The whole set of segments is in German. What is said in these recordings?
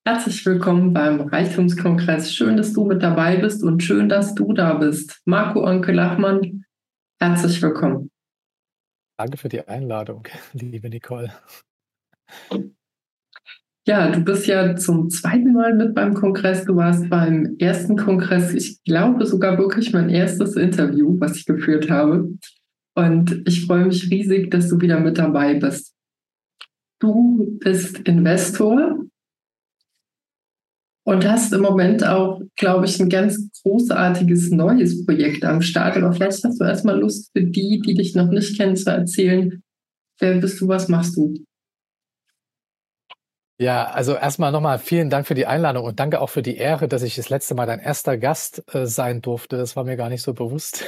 Herzlich willkommen beim Reichtumskongress. Schön, dass du mit dabei bist und schön, dass du da bist. Marco Onkel Lachmann, herzlich willkommen. Danke für die Einladung, liebe Nicole. Ja, du bist ja zum zweiten Mal mit beim Kongress. Du warst beim ersten Kongress, ich glaube sogar wirklich mein erstes Interview, was ich geführt habe. Und ich freue mich riesig, dass du wieder mit dabei bist. Du bist Investor und hast im Moment auch, glaube ich, ein ganz großartiges neues Projekt am Start. Aber vielleicht hast du erstmal Lust für die dich noch nicht kennen, zu erzählen, wer bist du, was machst du? Ja, also erstmal nochmal vielen Dank für die Einladung und danke auch für die Ehre, dass ich das letzte Mal dein erster Gast sein durfte. Das war mir gar nicht so bewusst.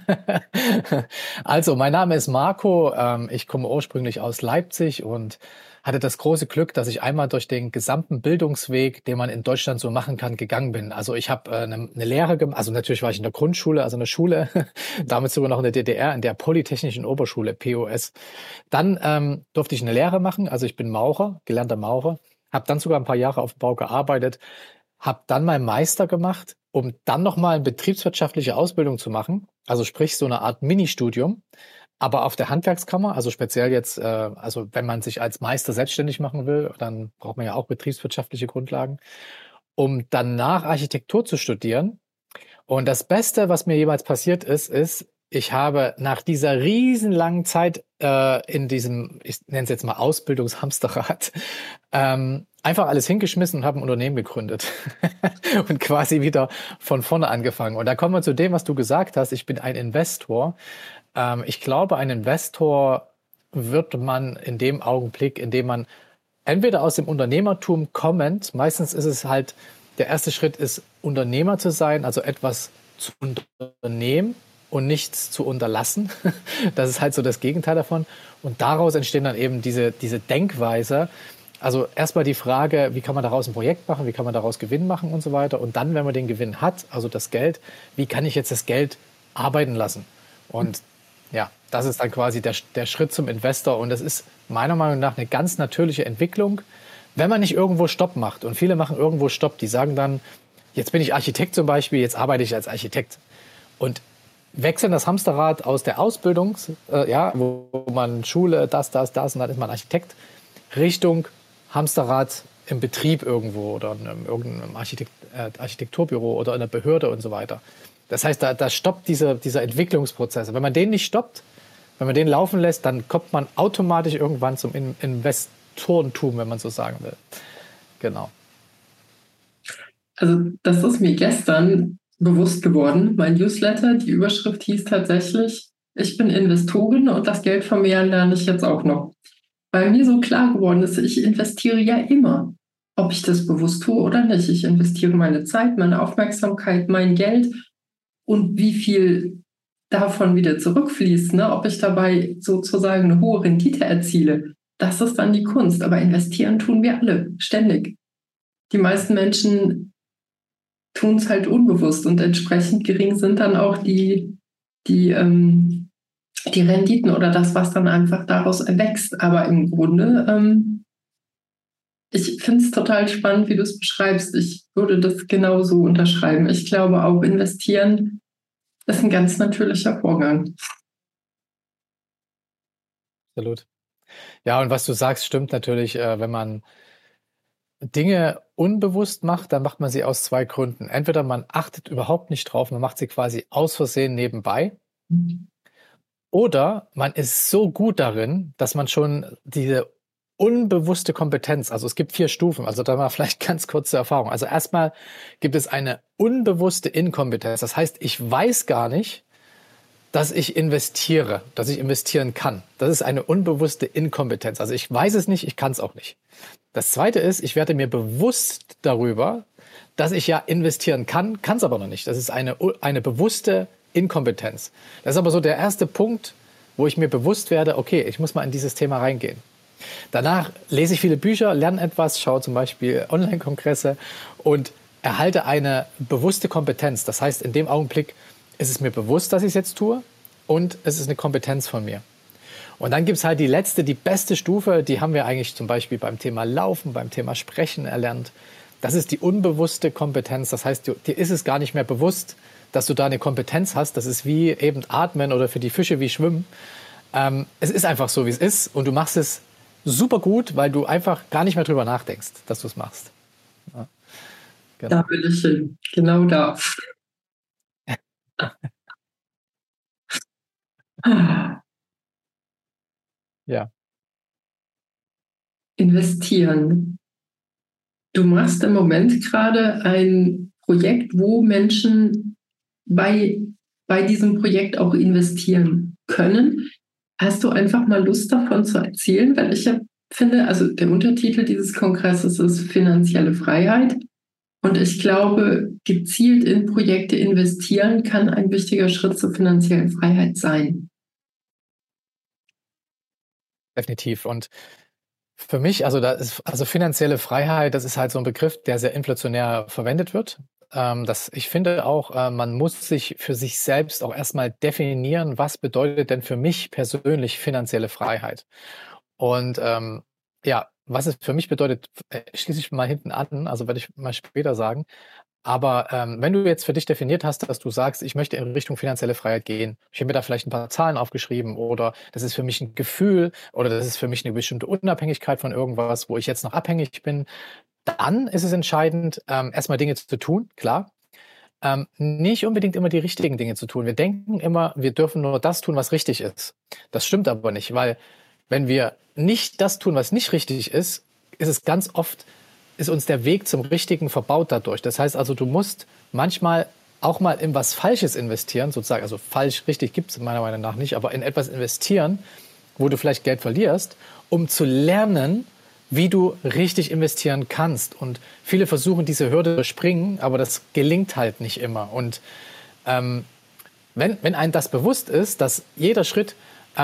Also, mein Name ist Marco. Ich komme ursprünglich aus Leipzig und hatte das große Glück, dass ich einmal durch den gesamten Bildungsweg, den man in Deutschland so machen kann, gegangen bin. Also ich habe eine Lehre gemacht, also natürlich war ich in der Grundschule, also eine Schule, damals sogar noch in der DDR, in der Polytechnischen Oberschule, POS. Dann durfte ich eine Lehre machen, also ich bin Maurer, gelernter Maurer, habe dann sogar ein paar Jahre auf dem Bau gearbeitet, habe dann meinen Meister gemacht, um dann nochmal eine betriebswirtschaftliche Ausbildung zu machen, also sprich so eine Art Ministudium, aber auf der Handwerkskammer, also speziell jetzt, also wenn man sich als Meister selbstständig machen will, dann braucht man ja auch betriebswirtschaftliche Grundlagen, um danach Architektur zu studieren. Und das Beste, was mir jemals passiert ist, ich habe nach dieser riesenlangen Zeit in diesem, ich nenne es jetzt mal Ausbildungshamsterrad, einfach alles hingeschmissen und habe ein Unternehmen gegründet und quasi wieder von vorne angefangen. Und da kommen wir zu dem, was du gesagt hast. Ich bin ein Investor. Ich glaube, ein Investor wird man in dem Augenblick, in dem man entweder aus dem Unternehmertum kommend, meistens ist es halt, der erste Schritt ist, Unternehmer zu sein, also etwas zu unternehmen und nichts zu unterlassen. Das ist halt so das Gegenteil davon. Und daraus entstehen dann eben diese Denkweise. Also erstmal die Frage, wie kann man daraus ein Projekt machen, wie kann man daraus Gewinn machen und so weiter. Und dann, wenn man den Gewinn hat, also das Geld, wie kann ich jetzt das Geld arbeiten lassen? Und ja, das ist dann quasi der Schritt zum Investor. Und das ist meiner Meinung nach eine ganz natürliche Entwicklung, wenn man nicht irgendwo Stopp macht. Und viele machen irgendwo Stopp. Die sagen dann, jetzt bin ich Architekt zum Beispiel, jetzt arbeite ich als Architekt. Und wechseln das Hamsterrad aus der Ausbildung, ja, wo man Schule, das, und dann ist man Architekt, Richtung Hamsterrad im Betrieb irgendwo oder in irgendeinem Architekturbüro oder in einer Behörde und so weiter. Das heißt, da stoppt dieser Entwicklungsprozess. Wenn man den nicht stoppt, wenn man den laufen lässt, dann kommt man automatisch irgendwann zum Investorentum, wenn man so sagen will. Genau. Also das ist mir gestern bewusst geworden. Mein Newsletter, die Überschrift hieß tatsächlich, ich bin Investorin und das Geld vermehren lerne ich jetzt auch noch. Weil mir so klar geworden ist, ich investiere ja immer, ob ich das bewusst tue oder nicht. Ich investiere meine Zeit, meine Aufmerksamkeit, mein Geld und wie viel davon wieder zurückfließt, ne? Ob ich dabei sozusagen eine hohe Rendite erziele, das ist dann die Kunst. Aber investieren tun wir alle, ständig. Die meisten Menschen tun es halt unbewusst und entsprechend gering sind dann auch die Renditen oder das, was dann einfach daraus erwächst. Aber im Grunde, ich finde es total spannend, wie du es beschreibst. Ich würde das genauso unterschreiben. Ich glaube auch, investieren ist ein ganz natürlicher Vorgang. Absolut. Ja, und was du sagst, stimmt natürlich. Wenn man Dinge unbewusst macht, dann macht man sie aus zwei Gründen. Entweder man achtet überhaupt nicht drauf, man macht sie quasi aus Versehen nebenbei. Oder man ist so gut darin, dass man schon diese unbewusste Kompetenz, also es gibt 4 Stufen, also da mal vielleicht ganz kurze Erfahrung. Also erstmal gibt es eine unbewusste Inkompetenz. Das heißt, ich weiß gar nicht, dass ich investiere, dass ich investieren kann. Das ist eine unbewusste Inkompetenz. Also ich weiß es nicht, ich kann es auch nicht. Das zweite ist, ich werde mir bewusst darüber, dass ich ja investieren kann es aber noch nicht. Das ist eine bewusste Inkompetenz. Das ist aber so der erste Punkt, wo ich mir bewusst werde, okay, ich muss mal in dieses Thema reingehen. Danach lese ich viele Bücher, lerne etwas, schaue zum Beispiel Online-Kongresse und erhalte eine bewusste Kompetenz. Das heißt, in dem Augenblick ist es mir bewusst, dass ich es jetzt tue und es ist eine Kompetenz von mir. Und dann gibt es halt die letzte, die beste Stufe, die haben wir eigentlich zum Beispiel beim Thema Laufen, beim Thema Sprechen erlernt. Das ist die unbewusste Kompetenz. Das heißt, dir ist es gar nicht mehr bewusst, dass du da eine Kompetenz hast. Das ist wie eben Atmen oder für die Fische wie Schwimmen. Es ist einfach so, wie es ist. Und du machst es super gut, weil du einfach gar nicht mehr drüber nachdenkst, dass du es machst. Ja, genau. Da will ich hin. Genau da. Ja. Investieren. Du machst im Moment gerade ein Projekt, wo Menschen bei diesem Projekt auch investieren können. Hast du einfach mal Lust davon zu erzählen? Weil ich finde, also der Untertitel dieses Kongresses ist finanzielle Freiheit. Und ich glaube, gezielt in Projekte investieren kann ein wichtiger Schritt zur finanziellen Freiheit sein. Definitiv. Und für mich, also finanzielle Freiheit, das ist halt so ein Begriff, der sehr inflationär verwendet wird. Ich finde auch, man muss sich für sich selbst auch erstmal definieren, was bedeutet denn für mich persönlich finanzielle Freiheit? Und was es für mich bedeutet, schließe ich mal hinten an, also werde ich mal später sagen. Aber wenn du jetzt für dich definiert hast, dass du sagst, ich möchte in Richtung finanzielle Freiheit gehen, ich habe mir da vielleicht ein paar Zahlen aufgeschrieben oder das ist für mich ein Gefühl oder das ist für mich eine bestimmte Unabhängigkeit von irgendwas, wo ich jetzt noch abhängig bin, dann ist es entscheidend, erstmal Dinge zu tun, klar. Nicht unbedingt immer die richtigen Dinge zu tun. Wir denken immer, wir dürfen nur das tun, was richtig ist. Das stimmt aber nicht, weil wenn wir nicht das tun, was nicht richtig ist, ist uns der Weg zum Richtigen verbaut dadurch. Das heißt also, du musst manchmal auch mal in was Falsches investieren, sozusagen. Also falsch, richtig gibt es meiner Meinung nach nicht, aber in etwas investieren, wo du vielleicht Geld verlierst, um zu lernen, wie du richtig investieren kannst. Und viele versuchen, diese Hürde zu überspringen, aber das gelingt halt nicht immer. Und wenn einem das bewusst ist, dass jeder Schritt,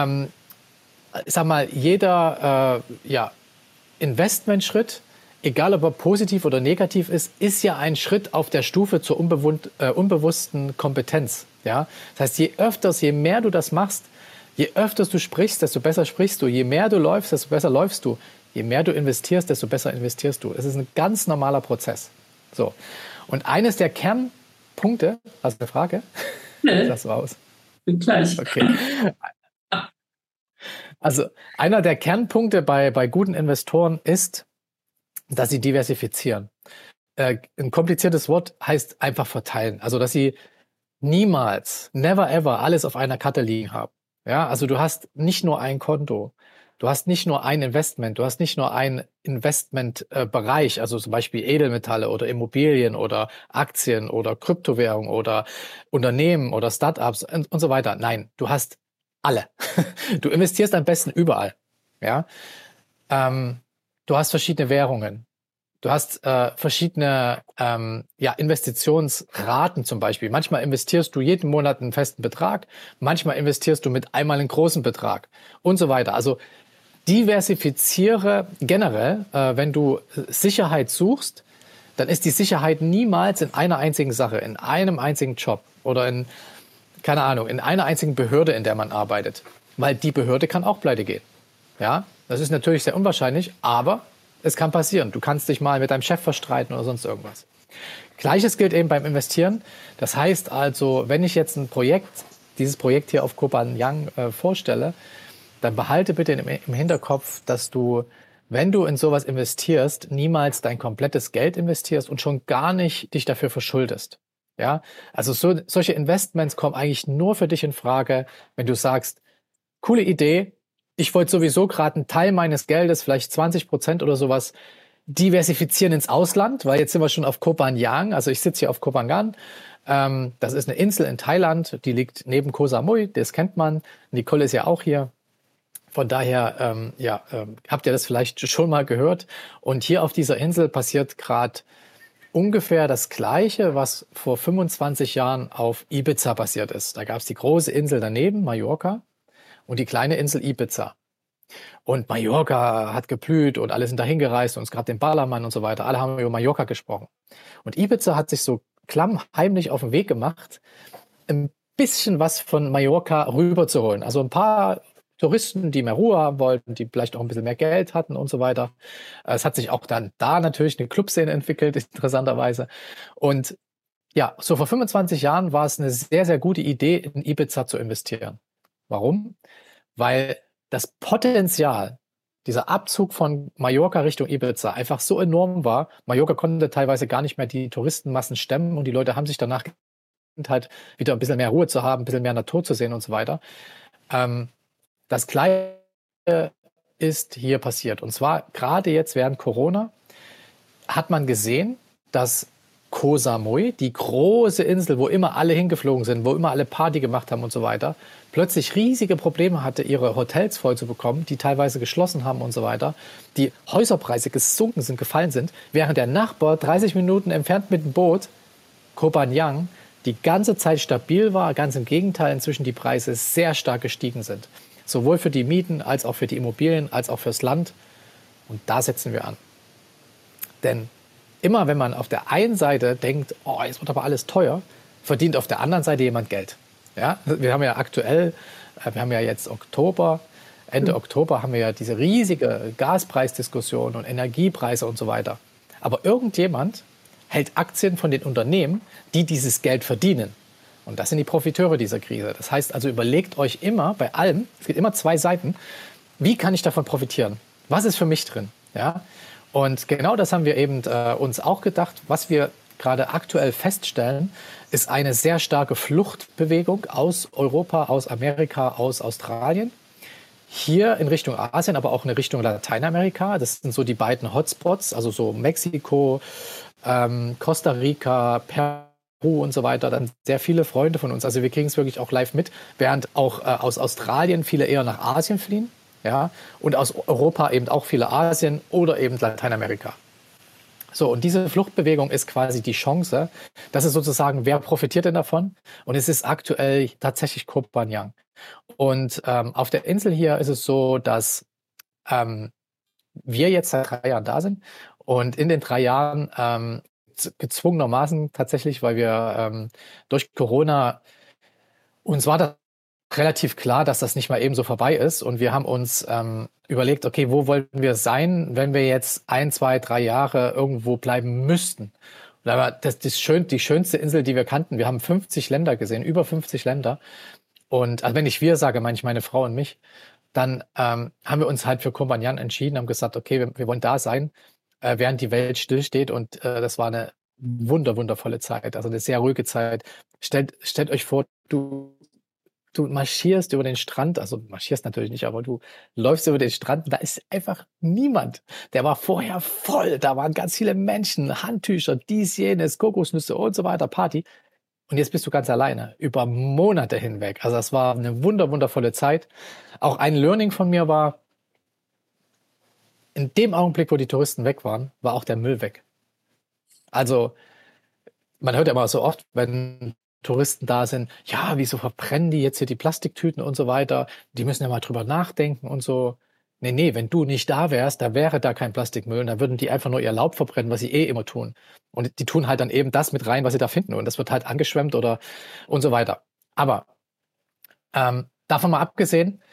jeder Investmentschritt, egal ob er positiv oder negativ ist ja ein Schritt auf der Stufe zur unbewussten Kompetenz. Ja? Das heißt, je mehr du das machst, je öfters du sprichst, desto besser sprichst du. Je mehr du läufst, desto besser läufst du. Je mehr du investierst, desto besser investierst du. Es ist ein ganz normaler Prozess. So. Und eines der Kernpunkte, hast du eine Frage? Nee. Das raus. Gleich. Okay. Also einer der Kernpunkte bei guten Investoren ist, dass sie diversifizieren. Ein kompliziertes Wort heißt einfach verteilen. Also dass sie niemals, never ever alles auf einer Karte liegen haben. Ja, also du hast nicht nur ein Konto, du hast nicht nur ein Investment, du hast nicht nur einen Investmentbereich, also zum Beispiel Edelmetalle oder Immobilien oder Aktien oder Kryptowährung oder Unternehmen oder Startups und so weiter. Nein, du hast alle. Du investierst am besten überall. Ja, du hast verschiedene Währungen. Du hast verschiedene Investitionsraten zum Beispiel. Manchmal investierst du jeden Monat einen festen Betrag, manchmal investierst du mit einmal einen großen Betrag und so weiter. Also diversifiziere generell, wenn du Sicherheit suchst, dann ist die Sicherheit niemals in einer einzigen Sache, in einem einzigen Job oder in einer einzigen Behörde, in der man arbeitet. Weil die Behörde kann auch pleite gehen. Ja, das ist natürlich sehr unwahrscheinlich, aber es kann passieren. Du kannst dich mal mit deinem Chef verstreiten oder sonst irgendwas. Gleiches gilt eben beim Investieren. Das heißt also, wenn ich jetzt dieses Projekt hier auf Kopanjan vorstelle, dann behalte bitte im Hinterkopf, dass du, wenn du in sowas investierst, niemals dein komplettes Geld investierst und schon gar nicht dich dafür verschuldest. Ja, also solche Investments kommen eigentlich nur für dich in Frage, wenn du sagst, coole Idee, ich wollte sowieso gerade einen Teil meines Geldes, vielleicht 20% oder sowas, diversifizieren ins Ausland, weil jetzt sind wir schon auf Koh Phangan, also ich sitze hier auf Koh Phangan. Das ist eine Insel in Thailand, die liegt neben Koh Samui, das kennt man. Nicole ist ja auch hier. Von daher, habt ihr das vielleicht schon mal gehört. Und hier auf dieser Insel passiert gerade ungefähr das Gleiche, was vor 25 Jahren auf Ibiza passiert ist. Da gab es die große Insel daneben, Mallorca, und die kleine Insel Ibiza. Und Mallorca hat geblüht und alle sind dahin gereist und es gab den Ballermann und so weiter. Alle haben über Mallorca gesprochen. Und Ibiza hat sich so klammheimlich auf den Weg gemacht, ein bisschen was von Mallorca rüberzuholen. Also ein paar Touristen, die mehr Ruhe haben wollten, die vielleicht auch ein bisschen mehr Geld hatten und so weiter. Es hat sich auch dann da natürlich eine Clubszene entwickelt, interessanterweise. Und ja, so vor 25 Jahren war es eine sehr, sehr gute Idee, in Ibiza zu investieren. Warum? Weil das Potenzial, dieser Abzug von Mallorca Richtung Ibiza einfach so enorm war. Mallorca konnte teilweise gar nicht mehr die Touristenmassen stemmen und die Leute haben sich danach halt wieder ein bisschen mehr Ruhe zu haben, ein bisschen mehr Natur zu sehen und so weiter. Das Gleiche ist hier passiert. Und zwar gerade jetzt während Corona hat man gesehen, dass Koh Samui, die große Insel, wo immer alle hingeflogen sind, wo immer alle Party gemacht haben und so weiter, plötzlich riesige Probleme hatte, ihre Hotels voll zu bekommen, die teilweise geschlossen haben und so weiter. Die Häuserpreise gesunken sind, gefallen sind, während der Nachbar 30 Minuten entfernt mit dem Boot, Koh Phangan, die ganze Zeit stabil war, ganz im Gegenteil, inzwischen die Preise sehr stark gestiegen sind. Sowohl für die Mieten, als auch für die Immobilien, als auch fürs Land. Und da setzen wir an. Denn immer wenn man auf der einen Seite denkt, oh, jetzt wird aber alles teuer, verdient auf der anderen Seite jemand Geld. Ja? Wir haben ja aktuell, wir haben ja jetzt Oktober, Ende Oktober haben wir ja diese riesige Gaspreisdiskussion und Energiepreise und so weiter. Aber irgendjemand hält Aktien von den Unternehmen, die dieses Geld verdienen. Und das sind die Profiteure dieser Krise. Das heißt also, überlegt euch immer bei allem, es gibt immer zwei Seiten, wie kann ich davon profitieren? Was ist für mich drin? Ja? Und genau das haben wir eben uns auch gedacht. Was wir gerade aktuell feststellen, ist eine sehr starke Fluchtbewegung aus Europa, aus Amerika, aus Australien. Hier in Richtung Asien, aber auch in Richtung Lateinamerika. Das sind so die beiden Hotspots, also so Mexiko, Costa Rica, Peru und so weiter. Dann sehr viele Freunde von uns. Also wir kriegen es wirklich auch live mit, während auch aus Australien viele eher nach Asien fliehen. Ja, und aus Europa eben auch viele Asien oder eben Lateinamerika. So, und diese Fluchtbewegung ist quasi die Chance. Das ist sozusagen, wer profitiert denn davon? Und es ist aktuell tatsächlich Koh Phangan. Und auf der Insel hier ist es so, dass wir jetzt seit 3 Jahren da sind und in den 3 Jahren gezwungenermaßen tatsächlich, weil wir durch Corona, uns war das relativ klar, dass das nicht mal eben so vorbei ist. Und wir haben uns überlegt, okay, wo wollen wir sein, wenn wir jetzt 1, 2, 3 Jahre irgendwo bleiben müssten? Und da war das die schönste Insel, die wir kannten. Wir haben 50 Länder gesehen, über 50 Länder. Und also wenn ich wir sage, meine ich meine Frau und mich, dann haben wir uns halt für Koh Phangan entschieden, haben gesagt, okay, wir wollen da sein, während die Welt stillsteht. Und das war eine wundervolle Zeit, also eine sehr ruhige Zeit. Stellt euch vor, du marschierst über den Strand, also marschierst natürlich nicht, aber du läufst über den Strand und da ist einfach niemand. Der war vorher voll, da waren ganz viele Menschen, Handtücher, dies, jenes, Kokosnüsse und so weiter, Party. Und jetzt bist du ganz alleine, über Monate hinweg. Also das war eine wundervolle Zeit. Auch ein Learning von mir war, in dem Augenblick, wo die Touristen weg waren, war auch der Müll weg. Also man hört ja immer so oft, wenn Touristen da sind, ja, wieso verbrennen die jetzt hier die Plastiktüten und so weiter? Die müssen ja mal drüber nachdenken und so. Nee, wenn du nicht da wärst, da wäre da kein Plastikmüll. Da würden die einfach nur ihr Laub verbrennen, was sie immer tun. Und die tun halt dann eben das mit rein, was sie da finden. Und das wird halt angeschwemmt oder und so weiter. Aber davon mal abgesehen,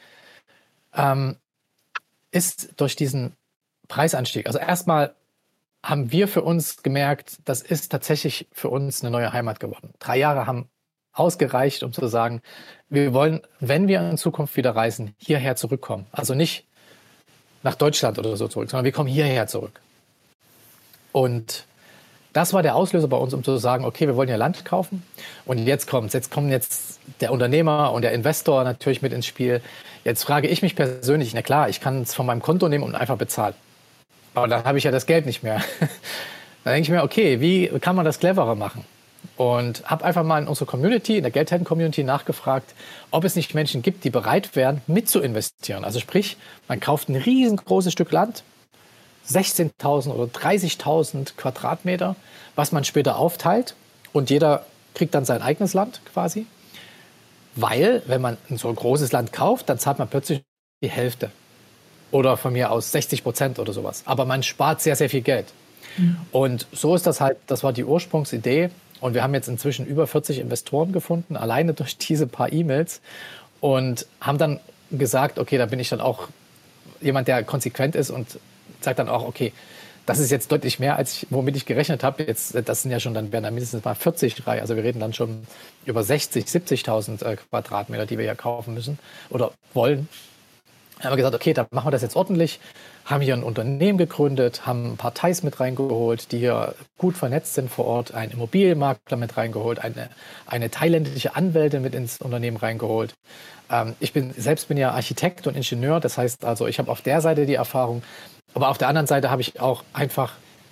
ist durch diesen Preisanstieg, also erstmal haben wir für uns gemerkt, das ist tatsächlich für uns eine neue Heimat geworden. 3 Jahre haben ausgereicht, um zu sagen, wir wollen, wenn wir in Zukunft wieder reisen, hierher zurückkommen. Also nicht nach Deutschland oder so zurück, sondern wir kommen hierher zurück. Und das war der Auslöser bei uns, um zu sagen, okay, wir wollen hier Land kaufen. Und jetzt kommen der Unternehmer und der Investor natürlich mit ins Spiel. Jetzt frage ich mich persönlich, na klar, ich kann es von meinem Konto nehmen und einfach bezahlen. Aber dann habe ich ja das Geld nicht mehr. Dann denke ich mir, okay, wie kann man das cleverer machen? Und habe einfach mal in unserer Community, in der Geldhelden-Community nachgefragt, ob es nicht Menschen gibt, die bereit wären, mit zu investieren. Also sprich, man kauft ein riesengroßes Stück Land, 16.000 oder 30.000 Quadratmeter, was man später aufteilt und jeder kriegt dann sein eigenes Land quasi. Weil, wenn man so ein großes Land kauft, dann zahlt man plötzlich die Hälfte. Oder von mir aus 60% oder sowas. Aber man spart sehr viel Geld. Und so ist das halt, das war die Ursprungsidee. Und wir haben jetzt inzwischen über 40 Investoren gefunden, alleine durch diese paar E-Mails. Und haben dann gesagt, okay, da bin ich dann auch jemand, der konsequent ist und sagt dann auch, okay, das ist jetzt deutlich mehr, womit ich gerechnet habe. Das sind ja schon, dann wären da mindestens mal 40 Reihen. Also wir reden dann schon über 60, 70.000 Quadratmeter, die wir ja kaufen müssen oder wollen. Dann haben wir gesagt, okay, dann machen wir das jetzt ordentlich. Haben hier ein Unternehmen gegründet, haben ein paar Thais mit reingeholt, die hier gut vernetzt sind vor Ort, einen Immobilienmakler mit reingeholt, eine thailändische Anwältin mit ins Unternehmen reingeholt. Ich bin ja Architekt und Ingenieur, das heißt also, ich habe auf der Seite die Erfahrung, aber auf der anderen Seite habe ich auch einfach,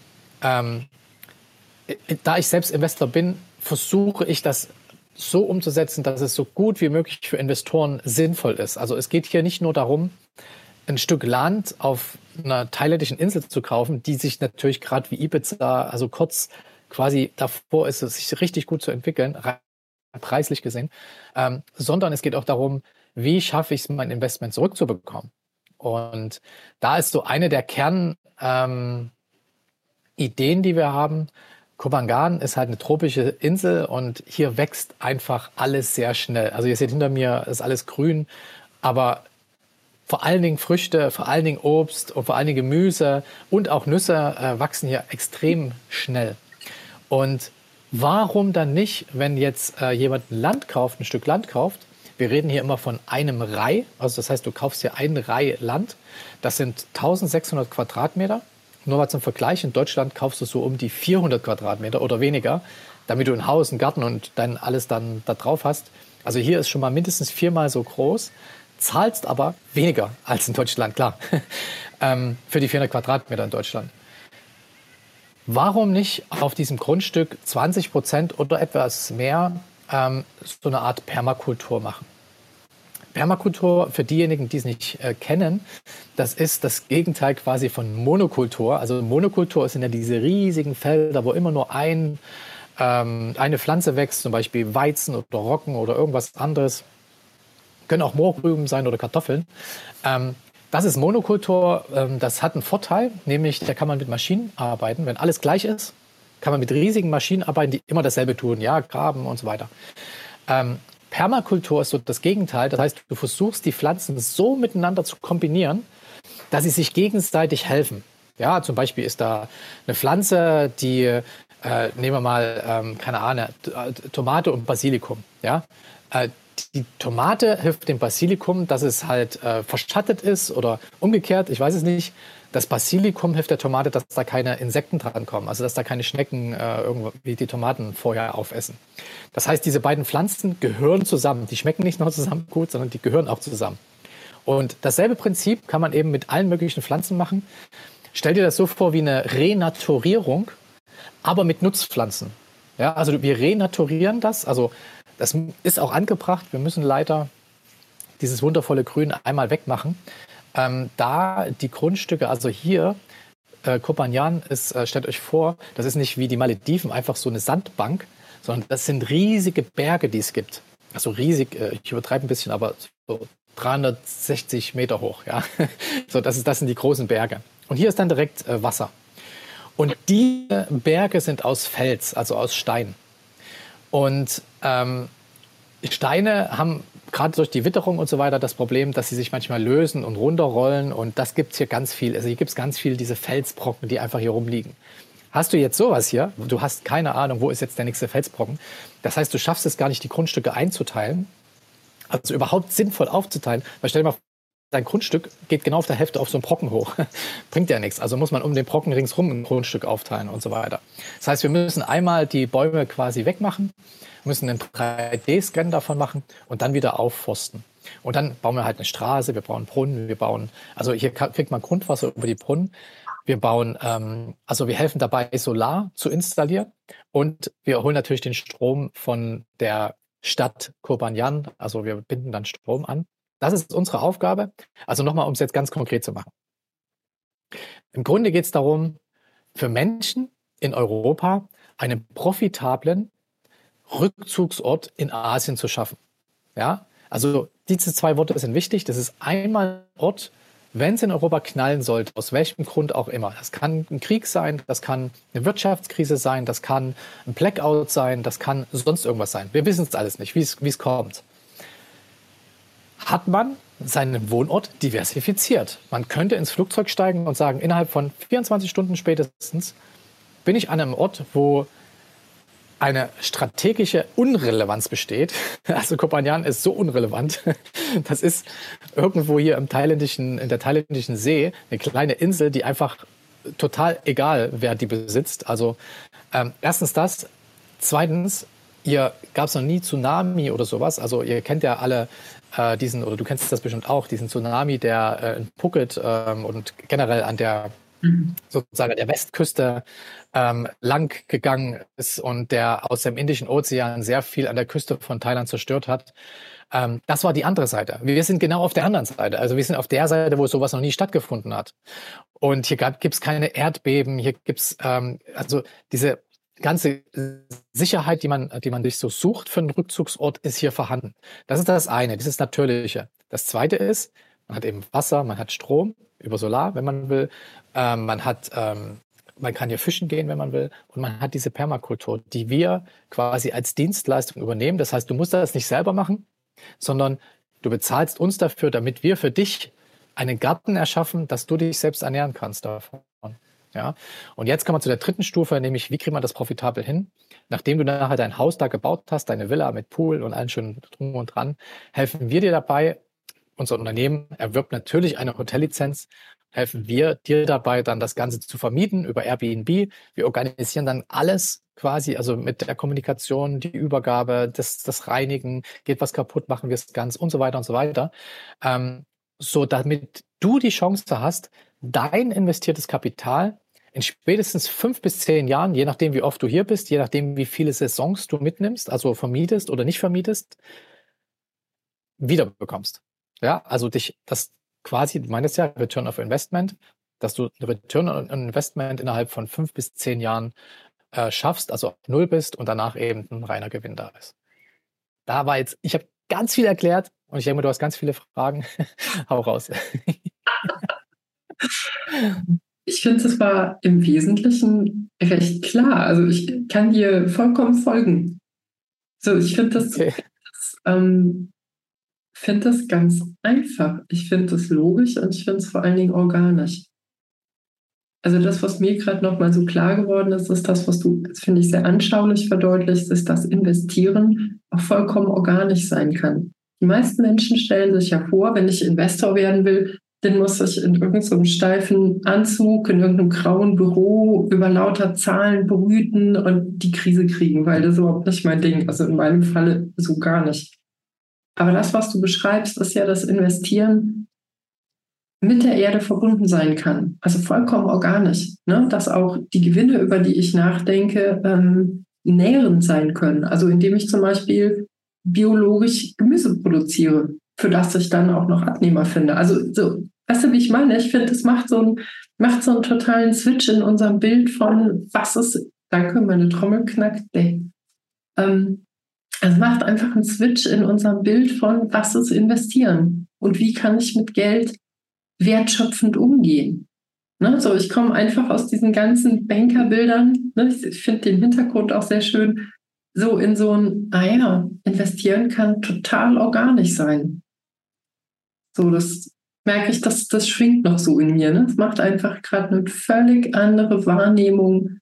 da ich selbst Investor bin, versuche ich das so umzusetzen, dass es so gut wie möglich für Investoren sinnvoll ist. Also es geht hier nicht nur darum, ein Stück Land auf einer thailändischen Insel zu kaufen, die sich natürlich gerade wie Ibiza, also kurz quasi davor ist, sich richtig gut zu entwickeln, preislich gesehen, sondern es geht auch darum, wie schaffe ich es, mein Investment zurückzubekommen. Und da ist so eine der Kernideen, die wir haben. Koh Phangan ist halt eine tropische Insel und hier wächst einfach alles sehr schnell. Also ihr seht hinter mir, ist alles grün, aber vor allen Dingen Früchte, vor allen Dingen Obst und vor allen Dingen Gemüse und auch Nüsse wachsen hier extrem schnell. Und warum dann nicht, wenn jetzt jemand ein Stück Land kauft? Wir reden hier immer von einem Rai, also das heißt, du kaufst hier ein Rai Land. Das sind 1600 Quadratmeter. Nur mal zum Vergleich, in Deutschland kaufst du so um die 400 Quadratmeter oder weniger, damit du ein Haus, einen Garten und dann alles dann da drauf hast. Also hier ist schon mal mindestens 4-mal so groß, zahlst aber weniger als in Deutschland, klar, für die 400 Quadratmeter in Deutschland. Warum nicht auf diesem Grundstück 20% oder etwas mehr so eine Art Permakultur machen? Permakultur, für diejenigen, die es nicht kennen, das ist das Gegenteil quasi von Monokultur. Also Monokultur sind ja diese riesigen Felder, wo immer nur eine Pflanze wächst, zum Beispiel Weizen oder Roggen oder irgendwas anderes. Können auch Mohrrüben sein oder Kartoffeln. Das ist Monokultur. Das hat einen Vorteil, nämlich da kann man mit Maschinen arbeiten. Wenn alles gleich ist, kann man mit riesigen Maschinen arbeiten, die immer dasselbe tun, ja, graben und so weiter. Permakultur ist so das Gegenteil. Das heißt, du versuchst, die Pflanzen so miteinander zu kombinieren, dass sie sich gegenseitig helfen. Ja, zum Beispiel ist da eine Pflanze, die, nehmen wir mal, keine Ahnung, Tomate und Basilikum. Ja, die Tomate hilft dem Basilikum, dass es halt verschattet ist oder umgekehrt, ich weiß es nicht. Das Basilikum hilft der Tomate, dass da keine Insekten drankommen, also dass da keine Schnecken wie die Tomaten vorher aufessen. Das heißt, diese beiden Pflanzen gehören zusammen. Die schmecken nicht nur zusammen gut, sondern die gehören auch zusammen. Und dasselbe Prinzip kann man eben mit allen möglichen Pflanzen machen. Stell dir das so vor wie eine Renaturierung, aber mit Nutzpflanzen. Ja, also wir renaturieren das, also das ist auch angebracht. Wir müssen leider dieses wundervolle Grün einmal wegmachen. Da die Grundstücke, also hier, Koh Phangan ist, stellt euch vor, das ist nicht wie die Malediven einfach so eine Sandbank, sondern das sind riesige Berge, die es gibt. Also riesig, ich übertreibe ein bisschen, aber so 360 Meter hoch. Ja? So, das sind die großen Berge. Und hier ist dann direkt Wasser. Und die Berge sind aus Fels, also aus Stein. Und Steine haben gerade durch die Witterung und so weiter das Problem, dass sie sich manchmal lösen und runterrollen. Und das gibt's hier ganz viel. Also hier gibt's ganz viel diese Felsbrocken, die einfach hier rumliegen. Hast du jetzt sowas hier, du hast keine Ahnung, wo ist jetzt der nächste Felsbrocken. Das heißt, du schaffst es gar nicht, die Grundstücke einzuteilen, also überhaupt sinnvoll aufzuteilen. Weil stell dir mal vor, dein Grundstück geht genau auf der Hälfte auf so einen Brocken hoch. Bringt ja nichts. Also muss man um den Brocken ringsrum ein Grundstück aufteilen und so weiter. Das heißt, wir müssen einmal die Bäume quasi wegmachen, müssen einen 3D-Scan davon machen und dann wieder aufforsten. Und dann bauen wir halt eine Straße, wir bauen Brunnen, also hier kriegt man Grundwasser über die Brunnen. Wir bauen, also wir helfen dabei, Solar zu installieren und wir holen natürlich den Strom von der Stadt Koh Phangan, also wir binden dann Strom an. Das ist unsere Aufgabe. Also nochmal, um es jetzt ganz konkret zu machen. Im Grunde geht es darum, für Menschen in Europa einen profitablen Rückzugsort in Asien zu schaffen. Ja, also diese zwei Worte sind wichtig. Das ist einmal ein Ort, wenn es in Europa knallen sollte, aus welchem Grund auch immer. Das kann ein Krieg sein, das kann eine Wirtschaftskrise sein, das kann ein Blackout sein, das kann sonst irgendwas sein. Wir wissen es alles nicht, wie es kommt. Hat man seinen Wohnort diversifiziert. Man könnte ins Flugzeug steigen und sagen, innerhalb von 24 Stunden spätestens bin ich an einem Ort, wo eine strategische Unrelevanz besteht. Also Koh Phangan ist so unrelevant. Das ist irgendwo hier in der thailändischen See eine kleine Insel, die einfach total egal, wer die besitzt. Also erstens das. Zweitens, ihr gab es noch nie Tsunami oder sowas. Also ihr kennt ja alle oder du kennst das bestimmt auch, diesen Tsunami, der in Phuket und generell an der sozusagen an der Westküste lang gegangen ist und der aus dem Indischen Ozean sehr viel an der Küste von Thailand zerstört hat. Das war die andere Seite. Wir sind genau auf der anderen Seite. Also wir sind auf der Seite, wo sowas noch nie stattgefunden hat. Und hier gibt's keine Erdbeben, hier gibt's also diese ganze Sicherheit, die man sich so sucht für einen Rückzugsort, ist hier vorhanden. Das ist das eine, dieses Natürliche. Das zweite ist, man hat eben Wasser, man hat Strom über Solar, wenn man will. Man kann hier fischen gehen, wenn man will. Und man hat diese Permakultur, die wir quasi als Dienstleistung übernehmen. Das heißt, du musst das nicht selber machen, sondern du bezahlst uns dafür, damit wir für dich einen Garten erschaffen, dass du dich selbst ernähren kannst davon. Ja? Und jetzt kommen wir zu der dritten Stufe, nämlich wie kriegt man das profitabel hin? Nachdem du nachher dein Haus da gebaut hast, deine Villa mit Pool und allen schönen drum und dran, helfen wir dir dabei. Unser Unternehmen erwirbt natürlich eine Hotellizenz, helfen wir dir dabei, dann das Ganze zu vermieten über Airbnb. Wir organisieren dann alles quasi, also mit der Kommunikation, die Übergabe, das Reinigen, geht was kaputt, machen wir es ganz und so weiter und so weiter. So damit du die Chance hast, dein investiertes Kapital in spätestens 5 bis 10 Jahren, je nachdem wie oft du hier bist, je nachdem wie viele Saisons du mitnimmst, also vermietest oder nicht vermietest, wiederbekommst. Ja, also das quasi, du meinst ja Return of Investment, dass du Return on Investment innerhalb von 5 bis 10 Jahren schaffst, also auf Null bist und danach eben ein reiner Gewinn da ist. Ich habe ganz viel erklärt und ich denke mal, du hast ganz viele Fragen. Hau raus. Ich finde, es war im Wesentlichen recht klar. Also ich kann dir vollkommen folgen. So, ich finde das ganz einfach. Ich finde das logisch und ich finde es vor allen Dingen organisch. Also das, was mir gerade nochmal so klar geworden ist, ist das, was du, das finde ich, sehr anschaulich verdeutlichst, ist, dass Investieren auch vollkommen organisch sein kann. Die meisten Menschen stellen sich ja vor, wenn ich Investor werden will, dann muss ich in irgendeinem steifen Anzug, in irgendeinem grauen Büro über lauter Zahlen brüten und die Krise kriegen, weil das ist überhaupt nicht mein Ding. Also in meinem Falle so gar nicht. Aber das, was du beschreibst, ist ja das Investieren mit der Erde verbunden sein kann. Also vollkommen organisch. Ne? Dass auch die Gewinne, über die ich nachdenke, nährend sein können. Also indem ich zum Beispiel biologisch Gemüse produziere, für das ich dann auch noch Abnehmer finde. Also so, weißt du, wie ich meine? Ich finde, das macht so einen totalen Switch in unserem Bild von, was ist, danke, meine Trommel knackt, es macht einfach einen Switch in unserem Bild von, was ist investieren und wie kann ich mit Geld wertschöpfend umgehen. Ne? So, ich komme einfach aus diesen ganzen Bankerbildern, ne? Ich finde den Hintergrund auch sehr schön, so in so ein, investieren kann total organisch sein. So, das merke ich, das schwingt noch so in mir. Ne? Es macht einfach gerade eine völlig andere Wahrnehmung.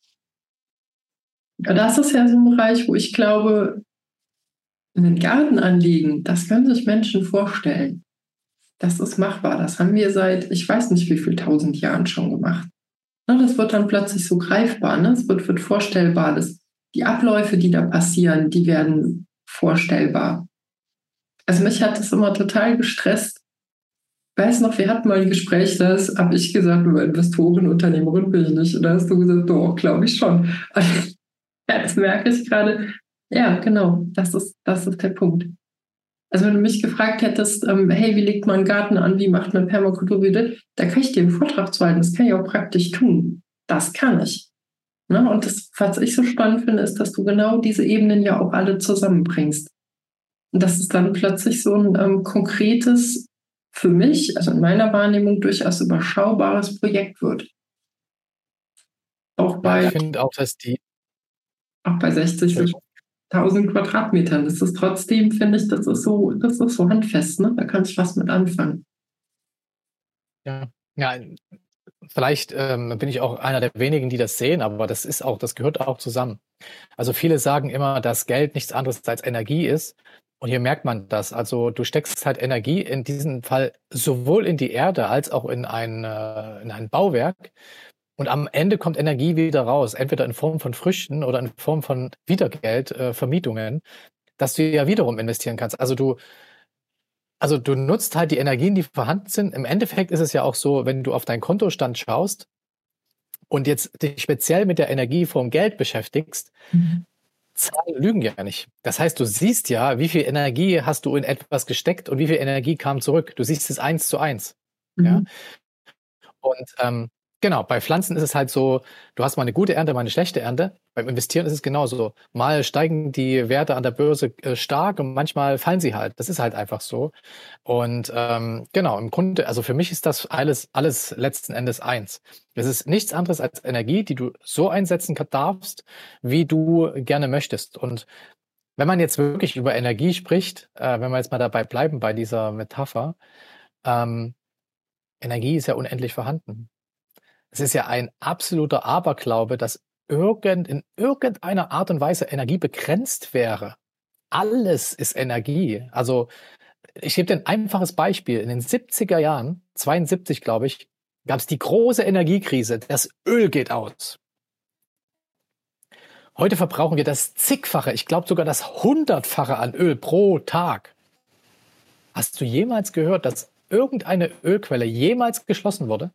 Ja, das ist ja so ein Bereich, wo ich glaube, einen Garten anlegen, das können sich Menschen vorstellen. Das ist machbar. Das haben wir seit, ich weiß nicht wie viel 1000 Jahren schon gemacht. Ne, das wird dann plötzlich so greifbar. Ne? Es wird vorstellbar. Die Abläufe, die da passieren, die werden vorstellbar. Also mich hat das immer total gestresst. Ich weiß noch, wir hatten mal ein Gespräch, das habe ich gesagt, über Investoren, Unternehmerin bin ich nicht. Und da hast du gesagt, doch, glaube ich schon. Also, jetzt merke ich gerade, ja, genau, das ist der Punkt. Also wenn du mich gefragt hättest, hey, wie legt man einen Garten an, wie macht man Permakultur, da kann ich dir einen Vortrag zu halten, das kann ich auch praktisch tun. Das kann ich. Ne? Und das, was ich so spannend finde, ist, dass du genau diese Ebenen ja auch alle zusammenbringst. Und dass es dann plötzlich so ein konkretes, für mich, also in meiner Wahrnehmung durchaus überschaubares Projekt wird. Auch bei, ich finde auch, dass auch bei 60. 1000 Quadratmetern. Das ist trotzdem, finde ich, das ist so handfest, ne? Da kann ich was mit anfangen. Ja, ja, vielleicht bin ich auch einer der wenigen, die das sehen, aber das gehört auch zusammen. Also viele sagen immer, dass Geld nichts anderes als Energie ist. Und hier merkt man das. Also du steckst halt Energie in diesem Fall sowohl in die Erde als auch in ein Bauwerk. Und am Ende kommt Energie wieder raus, entweder in Form von Früchten oder in Form von Wiedergeld, Vermietungen, dass du ja wiederum investieren kannst. Also du nutzt halt die Energien, die vorhanden sind. Im Endeffekt ist es ja auch so, wenn du auf deinen Kontostand schaust und jetzt dich speziell mit der Energie vom Geld beschäftigst, Zahlen lügen ja nicht. Das heißt, du siehst ja, wie viel Energie hast du in etwas gesteckt und wie viel Energie kam zurück. Du siehst es 1:1. Ja? Und genau, bei Pflanzen ist es halt so, du hast mal eine gute Ernte, mal eine schlechte Ernte. Beim Investieren ist es genauso. Mal steigen die Werte an der Börse stark und manchmal fallen sie halt. Das ist halt einfach so. Und genau, im Grunde, also für mich ist das alles letzten Endes eins. Es ist nichts anderes als Energie, die du so einsetzen darfst, wie du gerne möchtest. Und wenn man jetzt wirklich über Energie spricht, wenn wir jetzt mal dabei bleiben bei dieser Metapher, Energie ist ja unendlich vorhanden. Es ist ja ein absoluter Aberglaube, dass in irgendeiner Art und Weise Energie begrenzt wäre. Alles ist Energie. Also ich gebe dir ein einfaches Beispiel. In den 70er Jahren, 72 glaube ich, gab es die große Energiekrise. Das Öl geht aus. Heute verbrauchen wir das Zigfache, ich glaube sogar das Hundertfache an Öl pro Tag. Hast du jemals gehört, dass irgendeine Ölquelle jemals geschlossen wurde?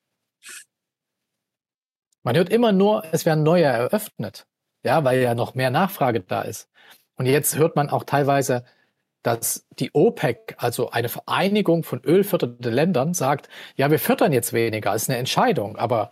Man hört immer nur, es werden neue eröffnet, ja, weil ja noch mehr Nachfrage da ist. Und jetzt hört man auch teilweise, dass die OPEC, also eine Vereinigung von ölfördernden Ländern, sagt, ja, wir fördern jetzt weniger, ist eine Entscheidung, aber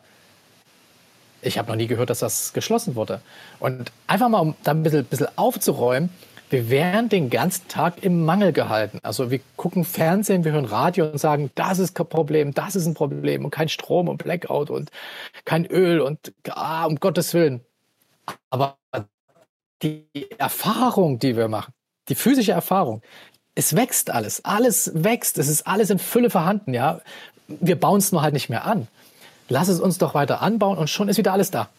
ich habe noch nie gehört, dass das geschlossen wurde. Und einfach mal, um da ein bisschen aufzuräumen, wir werden den ganzen Tag im Mangel gehalten. Also wir gucken Fernsehen, wir hören Radio und sagen, das ist kein Problem, das ist ein Problem und kein Strom und Blackout und kein Öl und um Gottes Willen. Aber die Erfahrung, die wir machen, die physische Erfahrung, es wächst alles wächst, es ist alles in Fülle vorhanden, ja. Wir bauen es nur halt nicht mehr an. Lass es uns doch weiter anbauen und schon ist wieder alles da.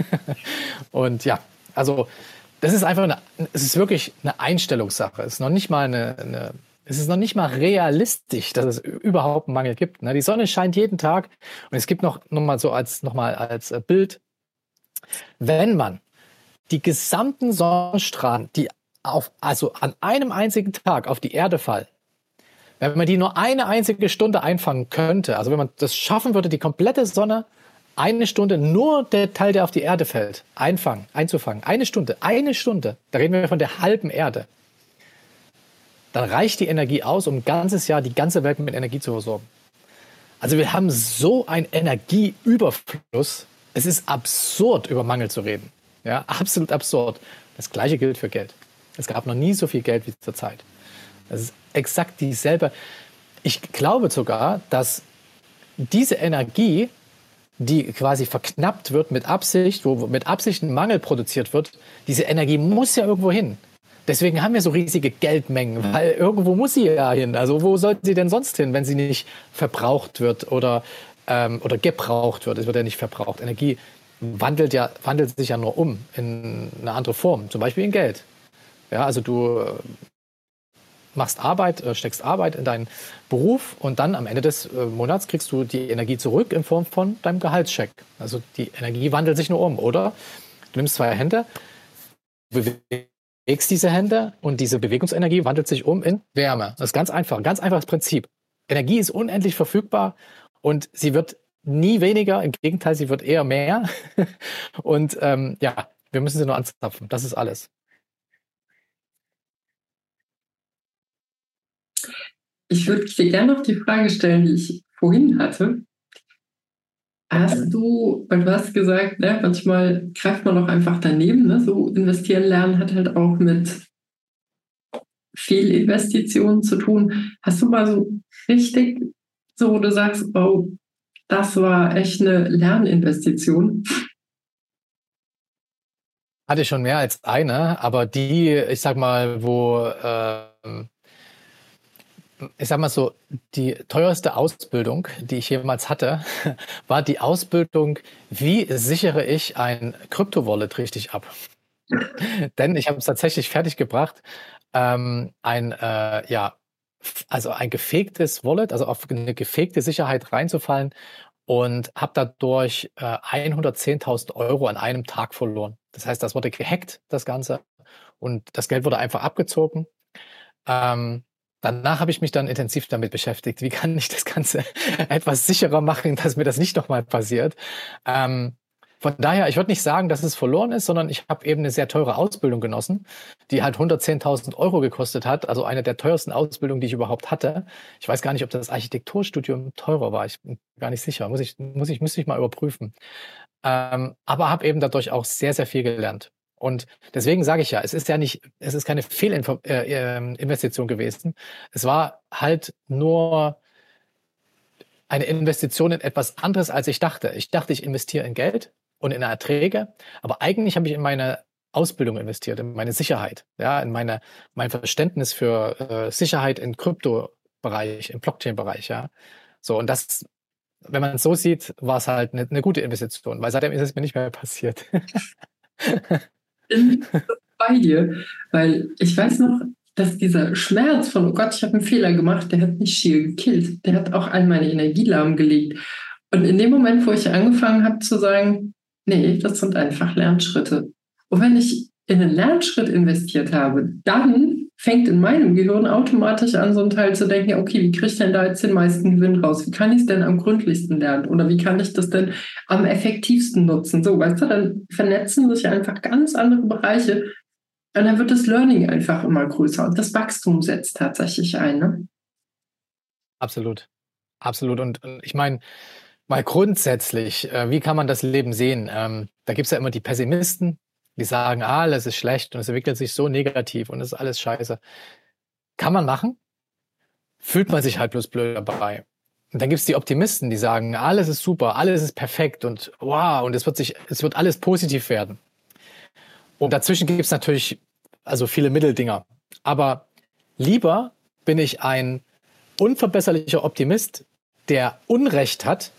Und ja, also das ist einfach es ist wirklich eine Einstellungssache. Es ist noch nicht mal es ist noch nicht mal realistisch, dass es überhaupt einen Mangel gibt. Die Sonne scheint jeden Tag und es gibt noch mal als Bild, wenn man die gesamten Sonnenstrahlen, die also an einem einzigen Tag auf die Erde fallen, wenn man die nur eine einzige Stunde einfangen könnte, also wenn man das schaffen würde, die komplette Sonne eine Stunde, nur der Teil, der auf die Erde fällt, einzufangen, eine Stunde, da reden wir von der halben Erde, dann reicht die Energie aus, um ein ganzes Jahr die ganze Welt mit Energie zu versorgen. Also wir haben so einen Energieüberfluss, es ist absurd, über Mangel zu reden. Ja, absolut absurd. Das Gleiche gilt für Geld. Es gab noch nie so viel Geld wie zurzeit. Das ist exakt dieselbe. Ich glaube sogar, dass diese Energie, die quasi verknappt wird mit Absicht, wo mit Absicht ein Mangel produziert wird, diese Energie muss ja irgendwo hin. Deswegen haben wir so riesige Geldmengen, weil irgendwo muss sie ja hin. Also wo sollte sie denn sonst hin, wenn sie nicht verbraucht wird oder gebraucht wird? Es wird ja nicht verbraucht. Energie wandelt sich ja nur um in eine andere Form, zum Beispiel in Geld. Ja, also du machst Arbeit, steckst Arbeit in deinen Beruf und dann am Ende des Monats kriegst du die Energie zurück in Form von deinem Gehaltscheck. Also die Energie wandelt sich nur um, oder? Du nimmst 2 Hände, bewegst diese Hände und diese Bewegungsenergie wandelt sich um in Wärme. Das ist ganz einfach, ein ganz einfaches Prinzip. Energie ist unendlich verfügbar und sie wird nie weniger, im Gegenteil, sie wird eher mehr. Und ja, wir müssen sie nur anzapfen. Das ist alles. Ich würde dir gerne noch die Frage stellen, die ich vorhin hatte. Weil du hast gesagt, ne, manchmal greift man auch einfach daneben. Ne? So investieren lernen hat halt auch mit Fehlinvestitionen zu tun. Hast du mal so richtig, so wo du sagst, oh, das war echt eine Lerninvestition? Hatte ich schon mehr als eine, aber die, ich sag mal, ich sag mal so, die teuerste Ausbildung, die ich jemals hatte, war die Ausbildung, wie sichere ich ein Krypto-Wallet richtig ab? Denn ich habe es tatsächlich fertiggebracht, also ein gefegtes Wallet, also auf eine gefegte Sicherheit reinzufallen und habe dadurch 110.000 Euro an einem Tag verloren. Das heißt, das wurde gehackt, das Ganze, und das Geld wurde einfach abgezogen. Danach habe ich mich dann intensiv damit beschäftigt. Wie kann ich das Ganze etwas sicherer machen, dass mir das nicht nochmal passiert? Von daher, ich würde nicht sagen, dass es verloren ist, sondern ich habe eben eine sehr teure Ausbildung genossen, die halt 110.000 Euro gekostet hat. Also eine der teuersten Ausbildungen, die ich überhaupt hatte. Ich weiß gar nicht, ob das Architekturstudium teurer war. Ich bin gar nicht sicher. Müsste ich mal überprüfen. Aber habe eben dadurch auch sehr, sehr viel gelernt. Und deswegen sage ich ja, es ist keine Fehlinvestition gewesen. Es war halt nur eine Investition in etwas anderes, als ich dachte. Ich dachte, ich investiere in Geld und in Erträge, aber eigentlich habe ich in meine Ausbildung investiert, in meine Sicherheit, ja, in mein Verständnis für Sicherheit im Kryptobereich, im Blockchain-Bereich, ja. So, und das, wenn man es so sieht, war es halt eine gute Investition, weil seitdem ist es mir nicht mehr passiert. Bin bei dir, weil ich weiß noch, dass dieser Schmerz von, oh Gott, ich habe einen Fehler gemacht, der hat mich schier gekillt. Der hat auch all meine Energie lahmgelegt. Und in dem Moment, wo ich angefangen habe zu sagen, nee, das sind einfach Lernschritte. Und wenn ich in einen Lernschritt investiert habe, dann fängt in meinem Gehirn automatisch an, so ein Teil zu denken, okay, wie kriege ich denn da jetzt den meisten Gewinn raus? Wie kann ich es denn am gründlichsten lernen? Oder wie kann ich das denn am effektivsten nutzen? So, weißt du, dann vernetzen sich einfach ganz andere Bereiche und dann wird das Learning einfach immer größer und das Wachstum setzt tatsächlich ein, ne? Absolut. Absolut. Und ich meine, mal grundsätzlich, wie kann man das Leben sehen? Da gibt es ja immer die Pessimisten, die sagen, alles ist schlecht und es entwickelt sich so negativ und es ist alles scheiße. Kann man machen, fühlt man sich halt bloß blöd dabei. Und dann gibt es die Optimisten, die sagen, alles ist super, alles ist perfekt und wow, und es wird alles positiv werden. Und dazwischen gibt es natürlich also viele Mitteldinger. Aber lieber bin ich ein unverbesserlicher Optimist, der Unrecht hat,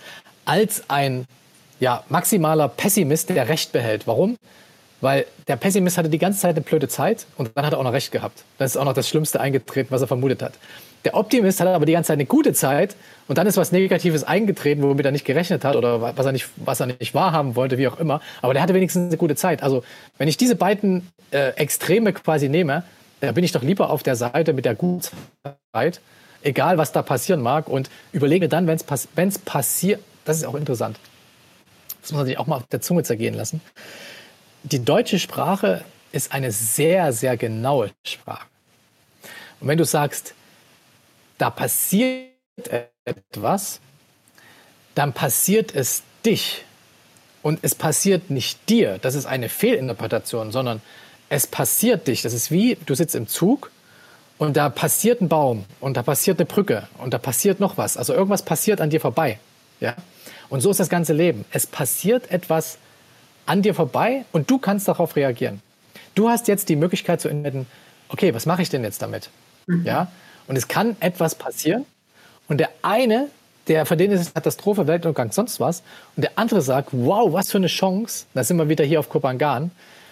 als ein maximaler Pessimist, der Recht behält. Warum? Weil der Pessimist hatte die ganze Zeit eine blöde Zeit und dann hat er auch noch Recht gehabt. Dann ist auch noch das Schlimmste eingetreten, was er vermutet hat. Der Optimist hatte aber die ganze Zeit eine gute Zeit und dann ist was Negatives eingetreten, womit er nicht gerechnet hat oder was er nicht wahrhaben wollte, wie auch immer. Aber der hatte wenigstens eine gute Zeit. Also wenn ich diese beiden Extreme quasi nehme, dann bin ich doch lieber auf der Seite mit der guten Zeit, egal was da passieren mag, und überlege dann, wenn es passiert, das ist auch interessant. Das muss man sich auch mal auf der Zunge zergehen lassen. Die deutsche Sprache ist eine sehr, sehr genaue Sprache. Und wenn du sagst, da passiert etwas, dann passiert es dich. Und es passiert nicht dir. Das ist eine Fehlinterpretation, sondern es passiert dich. Das ist wie, du sitzt im Zug und da passiert ein Baum und da passiert eine Brücke und da passiert noch was. Also irgendwas passiert an dir vorbei. Ja? Und so ist das ganze Leben. Es passiert etwas an dir vorbei und du kannst darauf reagieren. Du hast jetzt die Möglichkeit zu entscheiden, okay, was mache ich denn jetzt damit? Ja? Und es kann etwas passieren und der eine, für den ist es Katastrophe, Weltuntergang, sonst was, und der andere sagt, wow, was für eine Chance, da sind wir wieder hier auf Kopangan.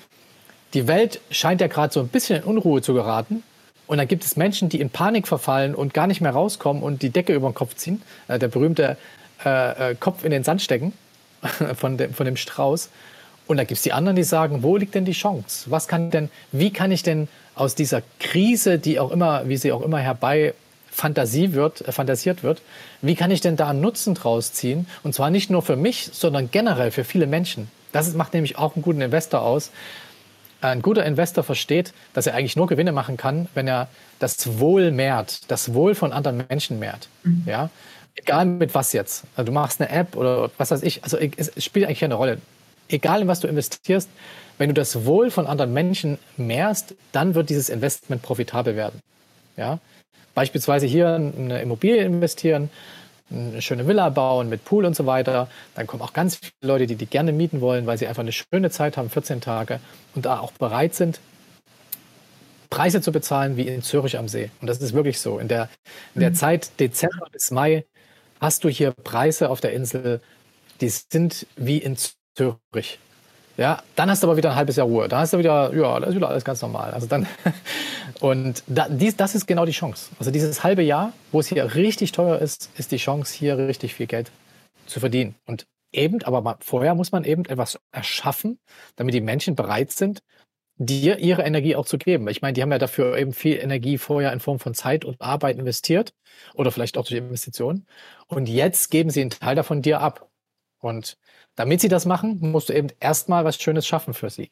Die Welt scheint ja gerade so ein bisschen in Unruhe zu geraten und dann gibt es Menschen, die in Panik verfallen und gar nicht mehr rauskommen und die Decke über den Kopf ziehen, der berühmte Kopf in den Sand stecken von dem Strauß. Und da gibt es die anderen, die sagen, wo liegt denn die Chance? Wie kann ich denn aus dieser Krise, die auch immer, wie sie auch immer herbei fantasiert wird, wie kann ich denn da einen Nutzen draus ziehen? Und zwar nicht nur für mich, sondern generell für viele Menschen. Das macht nämlich auch einen guten Investor aus. Ein guter Investor versteht, dass er eigentlich nur Gewinne machen kann, wenn er das Wohl mehrt, das Wohl von anderen Menschen mehrt. Ja? Egal mit was jetzt. Also du machst eine App oder was weiß ich. Also es spielt eigentlich keine Rolle. Egal in was du investierst, wenn du das Wohl von anderen Menschen mehrst, dann wird dieses Investment profitabel werden. Ja? Beispielsweise hier in eine Immobilie investieren. eine schöne Villa bauen mit Pool und so weiter. Dann kommen auch ganz viele Leute, die gerne mieten wollen, weil sie einfach eine schöne Zeit haben, 14 Tage und da auch bereit sind, Preise zu bezahlen wie in Zürich am See. Und das ist wirklich so. In der Zeit Dezember bis Mai hast du hier Preise auf der Insel, die sind wie in Zürich. Ja, dann hast du aber wieder ein halbes Jahr Ruhe. Dann hast du wieder, ja, das ist wieder alles ganz normal. Also dann, und das ist genau die Chance. Also dieses halbe Jahr, wo es hier richtig teuer ist, ist die Chance, hier richtig viel Geld zu verdienen. Und eben, aber vorher muss man eben etwas erschaffen, damit die Menschen bereit sind, dir ihre Energie auch zu geben. Ich meine, die haben ja dafür eben viel Energie vorher in Form von Zeit und Arbeit investiert oder vielleicht auch durch Investitionen. Und jetzt geben sie einen Teil davon dir ab. Und damit sie das machen, musst du eben erstmal was Schönes schaffen für sie.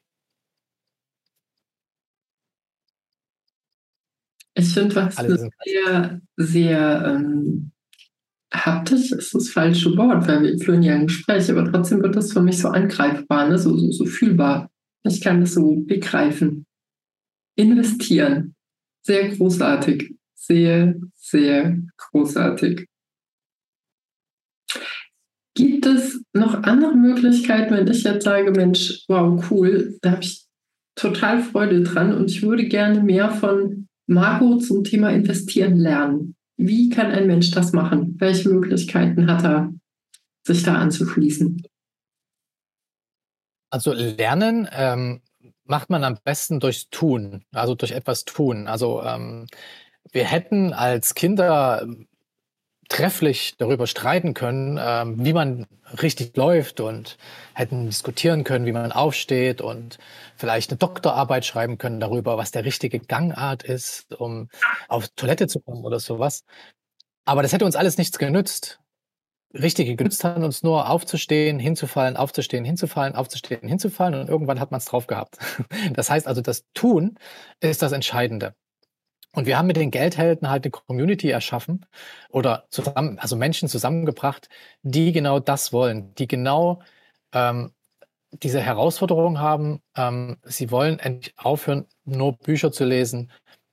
Ich finde, was Alles ist sehr, sehr haptisch ist das falsche Wort, weil wir führen ja ein Gespräch, aber trotzdem wird das für mich so angreifbar, ne? So fühlbar. Ich kann das so begreifen. Investieren. Sehr großartig. Sehr, sehr großartig. Gibt es noch andere Möglichkeiten, wenn ich jetzt sage, Mensch, wow, cool, da habe ich total Freude dran und ich würde gerne mehr von Marco zum Thema Investieren lernen. Wie kann ein Mensch das machen? Welche Möglichkeiten hat er, sich da anzuschließen? Also lernen macht man am besten durchs Tun, also durch etwas tun. Also wir hätten als Kinder trefflich darüber streiten können, wie man richtig läuft und hätten diskutieren können, wie man aufsteht und vielleicht eine Doktorarbeit schreiben können darüber, was der richtige Gangart ist, um auf Toilette zu kommen oder sowas. Aber das hätte uns alles nichts genützt. Richtig genützt hat uns nur aufzustehen, hinzufallen, aufzustehen, hinzufallen, aufzustehen, hinzufallen und irgendwann hat man es drauf gehabt. Das heißt also, das Tun ist das Entscheidende. Und wir haben mit den Geldhelden halt eine Community erschaffen oder zusammen, also Menschen zusammengebracht, die genau das wollen, die genau diese Herausforderung haben. Sie wollen endlich aufhören, nur Bücher zu lesen,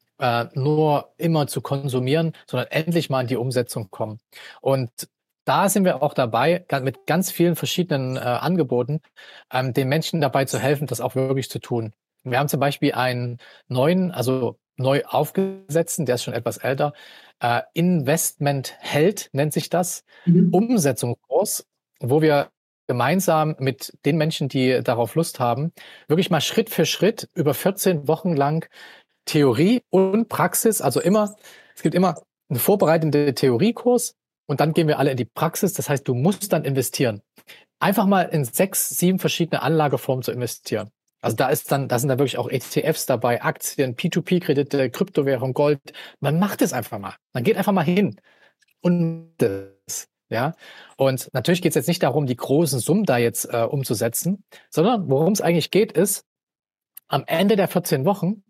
nur immer zu konsumieren, sondern endlich mal in die Umsetzung kommen. Und da sind wir auch dabei, mit ganz vielen verschiedenen Angeboten, den Menschen dabei zu helfen, das auch wirklich zu tun. Wir haben zum Beispiel einen neuen, also neu aufgesetzten, der ist schon etwas älter, Investment Held nennt sich das, Umsetzungskurs, wo wir gemeinsam mit den Menschen, die darauf Lust haben, wirklich mal Schritt für Schritt über 14 Wochen lang Theorie und Praxis, also es gibt immer einen vorbereitenden Theoriekurs und dann gehen wir alle in die Praxis. Das heißt, du musst dann investieren. Einfach mal in 6, 7 verschiedene Anlageformen zu investieren. Also da sind dann wirklich auch ETFs dabei, Aktien, P2P-Kredite, Kryptowährung, Gold. Man macht es einfach mal. Man geht einfach mal hin und das, ja. Und natürlich geht es jetzt nicht darum, die großen Summen da jetzt umzusetzen, sondern worum es eigentlich geht, ist, am Ende der 14 Wochen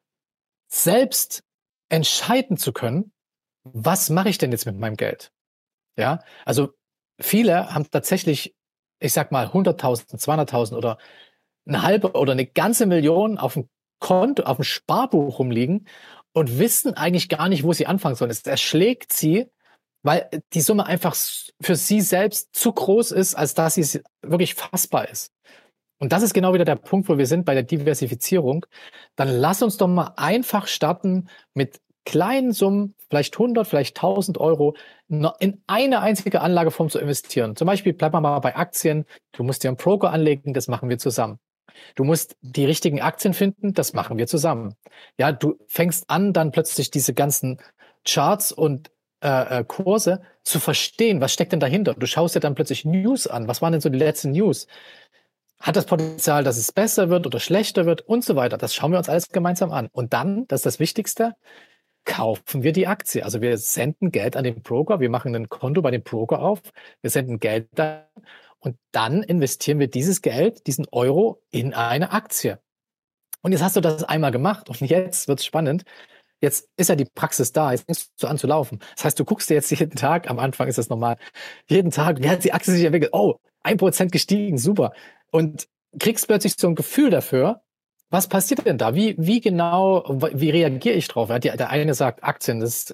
selbst entscheiden zu können, was mache ich denn jetzt mit meinem Geld? Ja, also viele haben tatsächlich, ich sag mal 100.000, 200.000 oder eine halbe oder eine ganze Million auf dem Konto, auf dem Sparbuch rumliegen und wissen eigentlich gar nicht, wo sie anfangen sollen. Es erschlägt sie, weil die Summe einfach für sie selbst zu groß ist, als dass sie wirklich fassbar ist. Und das ist genau wieder der Punkt, wo wir sind bei der Diversifizierung. Dann lass uns doch mal einfach starten mit kleinen Summen, vielleicht 100, vielleicht 1.000 Euro, in eine einzige Anlageform zu investieren. Zum Beispiel bleiben wir mal bei Aktien. Du musst dir einen Broker anlegen, das machen wir zusammen. Du musst die richtigen Aktien finden, das machen wir zusammen. Ja, du fängst an, dann plötzlich diese ganzen Charts und Kurse zu verstehen. Was steckt denn dahinter? Du schaust dir dann plötzlich News an. Was waren denn so die letzten News? Hat das Potenzial, dass es besser wird oder schlechter wird und so weiter. Das schauen wir uns alles gemeinsam an. Und dann, das ist das Wichtigste, kaufen wir die Aktie. Also wir senden Geld an den Broker, wir machen ein Konto bei dem Broker auf, wir senden Geld da und dann investieren wir dieses Geld, diesen Euro in eine Aktie. Und jetzt hast du das einmal gemacht und jetzt wird's spannend. Jetzt ist ja die Praxis da, jetzt fängst du an zu laufen. Das heißt, du guckst dir jetzt jeden Tag, am Anfang ist das normal, jeden Tag, wie hat die Aktie sich entwickelt? Oh, 1% gestiegen, super. Und kriegst plötzlich so ein Gefühl dafür, was passiert denn da? Wie genau, wie reagiere ich drauf? Der eine sagt Aktien, das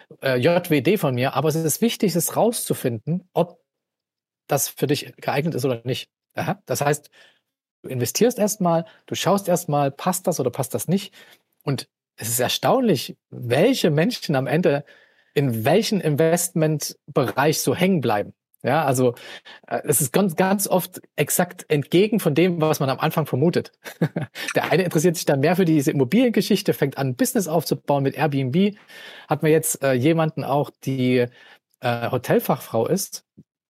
JWD von mir, aber es ist wichtig, es rauszufinden, ob das für dich geeignet ist oder nicht. Aha. Das heißt, du investierst erstmal, du schaust erstmal, passt das oder passt das nicht? Und es ist erstaunlich, welche Menschen am Ende in welchen Investmentbereich so hängen bleiben. Ja, also es ist ganz oft exakt entgegen von dem, was man am Anfang vermutet. Der eine interessiert sich dann mehr für diese Immobiliengeschichte, fängt an, ein Business aufzubauen mit Airbnb. Hat man jetzt jemanden auch, die Hotelfachfrau ist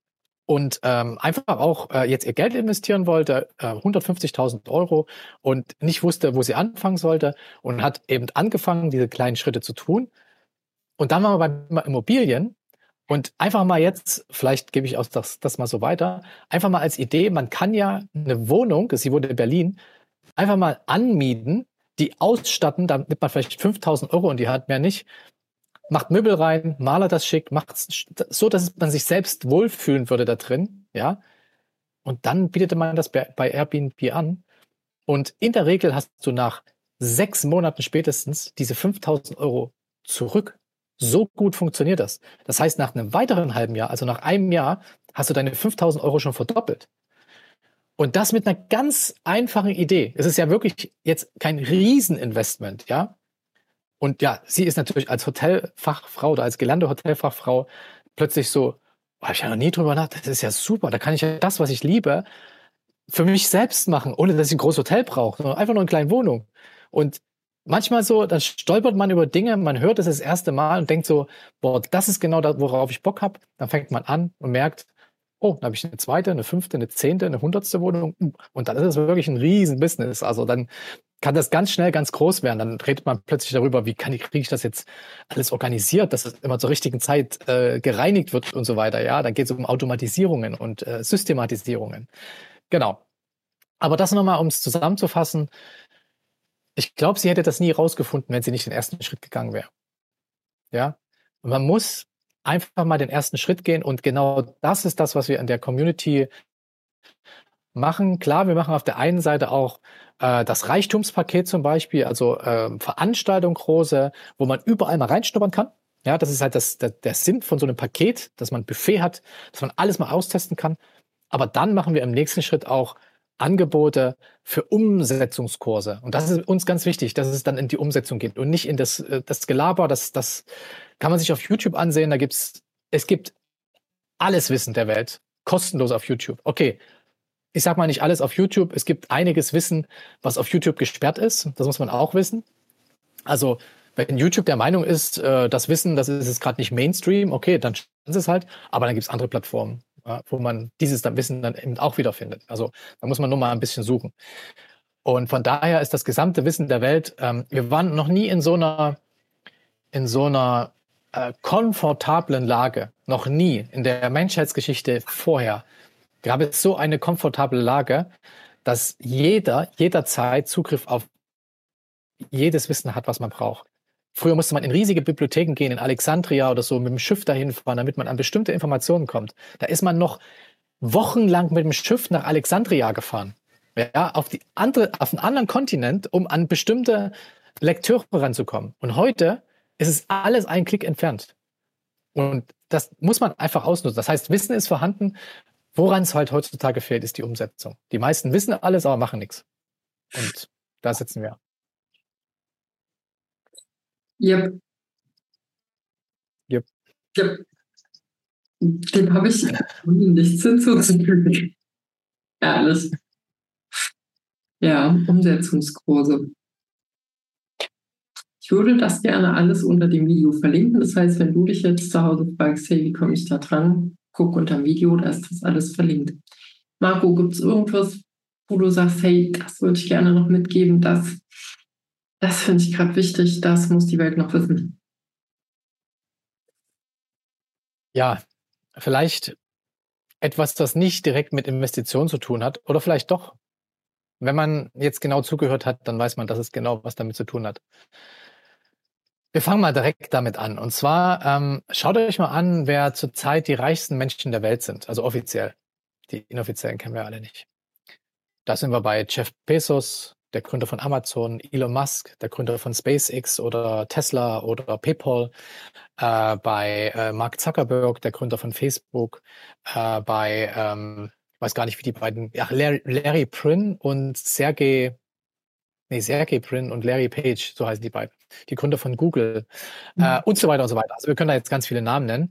und einfach auch jetzt ihr Geld investieren wollte, 150.000 Euro und nicht wusste, wo sie anfangen sollte und hat eben angefangen, diese kleinen Schritte zu tun. Und dann waren wir bei Immobilien und einfach mal jetzt, vielleicht gebe ich auch das mal so weiter, einfach mal als Idee, man kann ja eine Wohnung, sie wohnt in Berlin, einfach mal anmieten, die ausstatten, damit man vielleicht 5.000 Euro in die Hand, mehr nicht, macht Möbel rein, malert das schick, macht es so, dass man sich selbst wohlfühlen würde da drin, ja. Und dann bietet man das bei Airbnb an. Und in der Regel hast du nach 6 Monaten spätestens diese 5.000 Euro zurück. So gut funktioniert das. Das heißt, nach einem weiteren halben Jahr, also nach einem Jahr, hast du deine 5.000 Euro schon verdoppelt. Und das mit einer ganz einfachen Idee. Es ist ja wirklich jetzt kein Rieseninvestment, ja. Und ja, sie ist natürlich als Hotelfachfrau oder als gelernte Hotelfachfrau plötzlich so, habe ich ja noch nie drüber nachgedacht, das ist ja super, da kann ich ja das, was ich liebe, für mich selbst machen, ohne dass ich ein großes Hotel brauche, sondern einfach nur eine kleine Wohnung. Und manchmal so, dann stolpert man über Dinge, man hört es das erste Mal und denkt so, boah, das ist genau das, worauf ich Bock habe. Dann fängt man an und merkt, oh, dann habe ich eine zweite, eine fünfte, eine zehnte, eine 100. Wohnung. Und dann ist es wirklich ein Riesen-Business. Also dann kann das ganz schnell ganz groß werden. Dann redet man plötzlich darüber, wie kriege ich das jetzt alles organisiert, dass es immer zur richtigen Zeit gereinigt wird und so weiter. Ja, dann geht es um Automatisierungen und Systematisierungen. Genau. Aber das nochmal, um es zusammenzufassen. Ich glaube, sie hätte das nie rausgefunden, wenn sie nicht den ersten Schritt gegangen wäre. Ja, und man muss einfach mal den ersten Schritt gehen und genau das ist das, was wir in der Community machen. Klar, wir machen auf der einen Seite auch das Reichtumspaket zum Beispiel, also Veranstaltungen große, wo man überall mal reinschnuppern kann. Ja, das ist halt der Sinn von so einem Paket, dass man ein Buffet hat, dass man alles mal austesten kann. Aber dann machen wir im nächsten Schritt auch Angebote für Umsetzungskurse. Und das ist uns ganz wichtig, dass es dann in die Umsetzung geht und nicht in das Gelaber. Das kann man sich auf YouTube ansehen. Es gibt alles Wissen der Welt kostenlos auf YouTube. Okay, ich sag mal nicht alles auf YouTube. Es gibt einiges Wissen, was auf YouTube gesperrt ist. Das muss man auch wissen. Also wenn YouTube der Meinung ist, das Wissen, das ist jetzt gerade nicht Mainstream, okay, dann ist es halt. Aber dann gibt es andere Plattformen, wo man dieses Wissen dann eben auch wiederfindet. Also da muss man nur mal ein bisschen suchen. Und von daher ist das gesamte Wissen der Welt, wir waren noch nie in so einer komfortablen Lage, noch nie in der Menschheitsgeschichte vorher gab es so eine komfortable Lage, dass jeder jederzeit Zugriff auf jedes Wissen hat, was man braucht. Früher musste man in riesige Bibliotheken gehen, in Alexandria oder so, mit dem Schiff dahin fahren, damit man an bestimmte Informationen kommt. Da ist man noch wochenlang mit dem Schiff nach Alexandria gefahren. Ja, auf einen anderen Kontinent, um an bestimmte Lekteure ranzukommen. Und heute ist es alles ein Klick entfernt. Und das muss man einfach ausnutzen. Das heißt, Wissen ist vorhanden. Woran es halt heutzutage fehlt, ist die Umsetzung. Die meisten wissen alles, aber machen nichts. Und da sitzen wir. Yep. Yep. Yep. Dem habe ich nichts hinzuzufügen. Ehrlich. Ja, Umsetzungskurse. Ich würde das gerne alles unter dem Video verlinken. Das heißt, wenn du dich jetzt zu Hause fragst, hey, wie komme ich da dran? Guck unter dem Video, da ist das alles verlinkt. Marco, gibt es irgendwas, wo du sagst, hey, das würde ich gerne noch mitgeben, das finde ich gerade wichtig, das muss die Welt noch wissen? Ja, vielleicht etwas, das nicht direkt mit Investitionen zu tun hat oder vielleicht doch. Wenn man jetzt genau zugehört hat, dann weiß man, dass es genau was damit zu tun hat. Wir fangen mal direkt damit an. Und zwar schaut euch mal an, wer zurzeit die reichsten Menschen der Welt sind. Also offiziell. Die inoffiziellen kennen wir alle nicht. Da sind wir bei Jeff Bezos, der Gründer von Amazon, Elon Musk, der Gründer von SpaceX oder Tesla oder PayPal, bei Mark Zuckerberg, der Gründer von Facebook, bei, ich weiß gar nicht, wie die beiden, ja, Larry Brin und Sergey Brin und Larry Page, so heißen die beiden, die Gründer von Google, und so weiter und so weiter. Also wir können da jetzt ganz viele Namen nennen.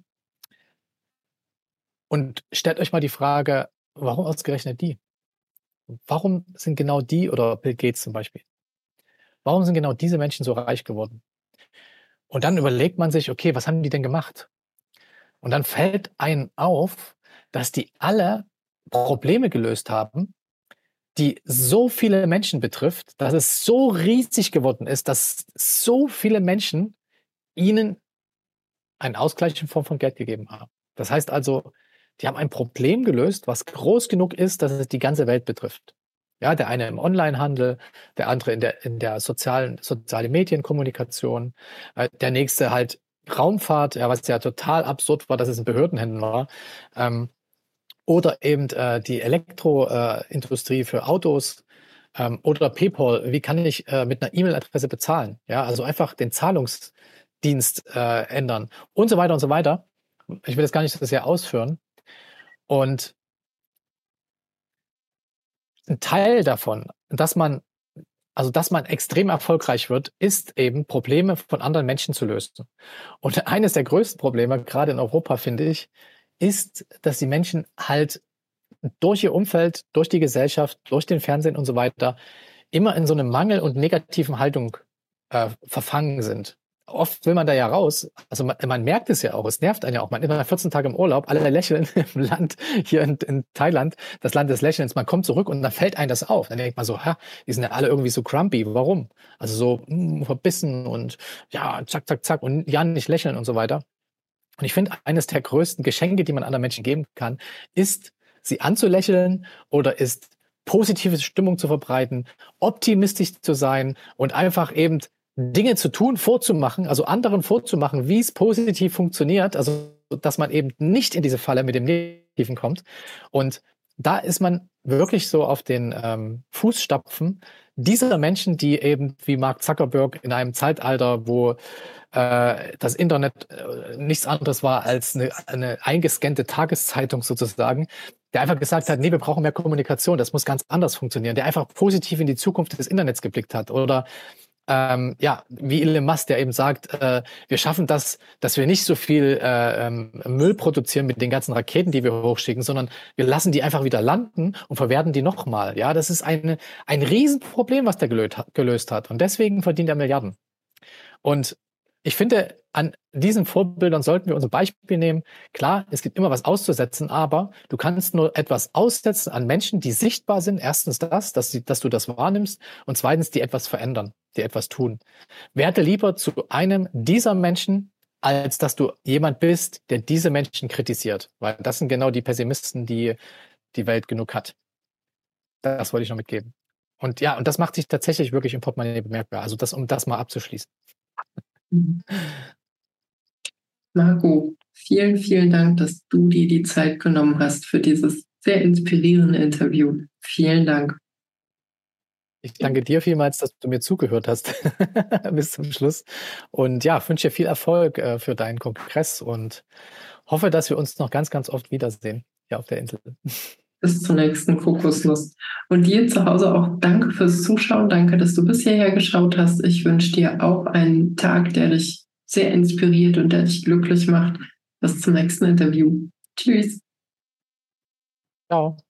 Und stellt euch mal die Frage, warum ausgerechnet die? Warum sind genau die, oder Bill Gates zum Beispiel, warum sind genau diese Menschen so reich geworden? Und dann überlegt man sich, okay, was haben die denn gemacht? Und dann fällt einem auf, dass die alle Probleme gelöst haben, die so viele Menschen betrifft, dass es so riesig geworden ist, dass so viele Menschen ihnen einen Ausgleich in Form von Geld gegeben haben. Das heißt also, die haben ein Problem gelöst, was groß genug ist, dass es die ganze Welt betrifft. Ja, der eine im Onlinehandel, der andere in der soziale Medienkommunikation, der nächste halt Raumfahrt, ja, was ja total absurd war, dass es in Behördenhänden war, oder eben die Elektroindustrie für Autos, oder PayPal. Wie kann ich mit einer E-Mail-Adresse bezahlen? Ja, also einfach den Zahlungsdienst ändern und so weiter und so weiter. Ich will das gar nicht so sehr ausführen. Und ein Teil davon, dass man extrem erfolgreich wird, ist eben Probleme von anderen Menschen zu lösen. Und eines der größten Probleme, gerade in Europa, finde ich, ist, dass die Menschen halt durch ihr Umfeld, durch die Gesellschaft, durch den Fernsehen und so weiter immer in so eine Mangel- und negativen Haltung verfangen sind. Oft will man da ja raus, also man merkt es ja auch, es nervt einen ja auch, man ist mal 14 Tage im Urlaub, alle lächeln im Land, hier in Thailand, das Land des Lächelns, man kommt zurück und dann fällt einem das auf. Dann denkt man so, die sind ja alle irgendwie so grumpy, warum? Also so verbissen und ja, zack, zack, zack und ja, nicht lächeln und so weiter. Und ich finde, eines der größten Geschenke, die man anderen Menschen geben kann, ist, sie anzulächeln oder ist, positive Stimmung zu verbreiten, optimistisch zu sein und einfach eben Dinge zu tun, vorzumachen, also anderen vorzumachen, wie es positiv funktioniert, also dass man eben nicht in diese Falle mit dem Negativen kommt. Und da ist man wirklich so auf den Fußstapfen dieser Menschen, die eben wie Mark Zuckerberg in einem Zeitalter, wo das Internet nichts anderes war als eine eingescannte Tageszeitung sozusagen, der einfach gesagt hat, nee, wir brauchen mehr Kommunikation, das muss ganz anders funktionieren, der einfach positiv in die Zukunft des Internets geblickt hat. Oder wie Elon Musk, der eben sagt, wir schaffen das, dass wir nicht so viel Müll produzieren mit den ganzen Raketen, die wir hochschicken, sondern wir lassen die einfach wieder landen und verwerten die nochmal. Ja, das ist ein Riesenproblem, was der gelöst hat. Und deswegen verdient er Milliarden. Und ich finde, an diesen Vorbildern sollten wir uns ein Beispiel nehmen. Klar, es gibt immer was auszusetzen, aber du kannst nur etwas aussetzen an Menschen, die sichtbar sind. Erstens dass du das wahrnimmst und zweitens, die etwas verändern, die etwas tun. Werde lieber zu einem dieser Menschen, als dass du jemand bist, der diese Menschen kritisiert. Weil das sind genau die Pessimisten, die die Welt genug hat. Das wollte ich noch mitgeben. Und ja, und das macht sich tatsächlich wirklich im Portemonnaie bemerkbar. Also um das mal abzuschließen. Marco, vielen, vielen Dank, dass du dir die Zeit genommen hast für dieses sehr inspirierende Interview. Vielen Dank. Ich danke dir vielmals, dass du mir zugehört hast bis zum Schluss. Und ja, wünsche dir viel Erfolg für deinen Kongress und hoffe, dass wir uns noch ganz, ganz oft wiedersehen hier auf der Insel. Bis zur nächsten Kokosnuss. Und dir zu Hause auch danke fürs Zuschauen. Danke, dass du bis hierher geschaut hast. Ich wünsche dir auch einen Tag, der dich sehr inspiriert und der dich glücklich macht. Bis zum nächsten Interview. Tschüss. Ciao.